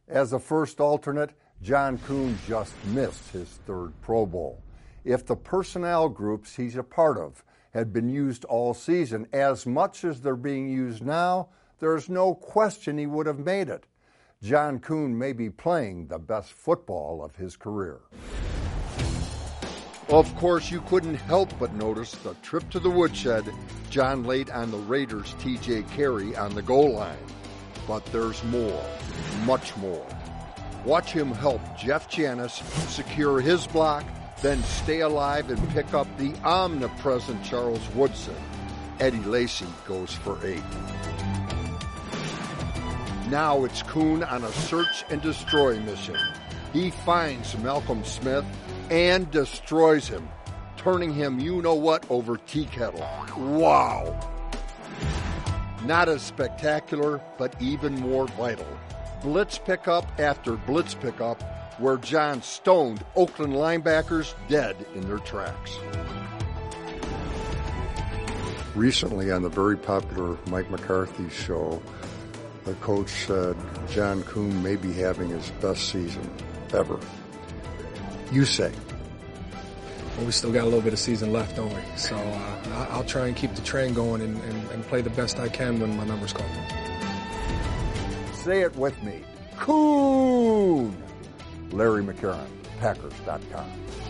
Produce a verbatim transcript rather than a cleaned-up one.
As a first alternate, John Kuhn just missed his third Pro Bowl. If the personnel groups he's a part of had been used all season as much as they're being used now, there's no question he would have made it. John Kuhn may be playing the best football of his career. Of course, you couldn't help but notice the trip to the woodshed John laid on the Raiders' T J Carey on the goal line. But there's more, much more. Watch him help Jeff Janis secure his block, then stay alive and pick up the omnipresent Charles Woodson. Eddie Lacy goes for eight. Now it's Kuhn on a search and destroy mission. He finds Malcolm Smith and destroys him, turning him you-know-what over tea kettle. Wow! Not as spectacular, but even more vital. Blitz pickup after blitz pickup, where John stoned Oakland linebackers dead in their tracks. Recently on the very popular Mike McCarthy show, the coach said John Kuhn may be having his best season ever. You say? Well, we still got a little bit of season left, don't we? So uh, I'll try and keep the train going and, and, and play the best I can when my numbers call. Say it with me. Kuhn! Larry McCarron, Packers dot com.